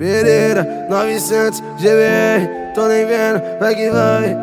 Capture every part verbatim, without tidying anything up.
Pereira, novecentos G B R, tô nem vendo, vai que vai.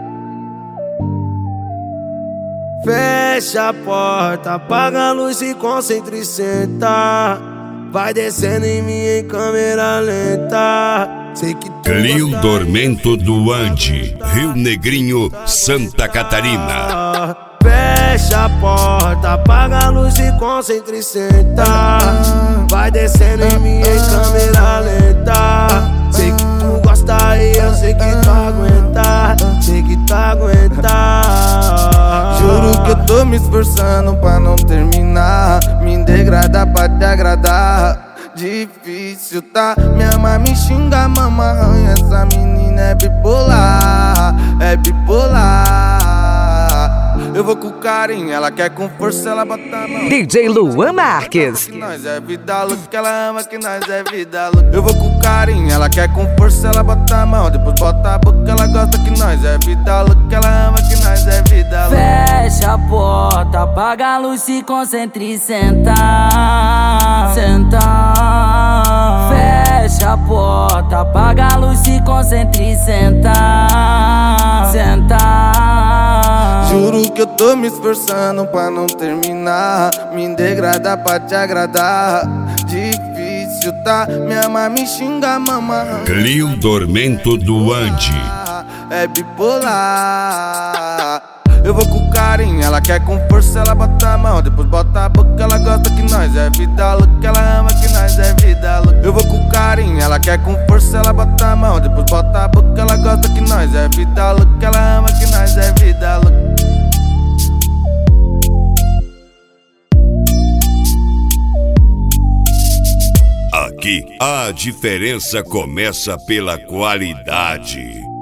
Fecha a porta, apaga a luz e concentra e senta. Vai descendo em mim em câmera lenta. Sei que Clio Dormento do Ande, Rio Negrinho, Santa Catarina. Fecha a porta, apaga a luz e concentra e senta. Vai descendo em mim em câmera lenta. Sei que tu gosta e eu sei que tu aguenta. Sei que tu aguenta. Juro que eu tô me esforçando pra não terminar. Me degradar pra te agradar. Difícil, tá? Minha mãe me xinga, mama arranha. Essa menina é bipolar, é bipolar. Eu vou com carinho, ela quer com força, ela bota a mão. D J Luan Marques. Que nós é vida louca, que ela ama, que nós é vida louca. Eu vou com carinho, ela quer com força, ela bota a mão. Depois bota a boca, ela gosta que nós é vida louca, que ela ama, que nós é vida louca. Fecha a porta, apaga a luz, se concentra e senta. Senta. Fecha a porta, apaga a luz, se concentra e senta. Senta. Juro que eu tô me esforçando pra não terminar. Me degradar pra te agradar. Difícil, tá? Minha mãe me xinga, mama. Clio Dormento do Ande. É bipolar. Eu vou com carinho, ela quer com força, ela bota a mão. Depois bota a boca, ela gosta que nós é vida louca, que ela ama, que nós é vida louca. Eu vou com carinho, ela quer com força, ela bota a mão. Depois bota a boca, ela gosta que nós é vida louca, que ela ama, que nós é vida louca. Aqui a diferença começa pela qualidade.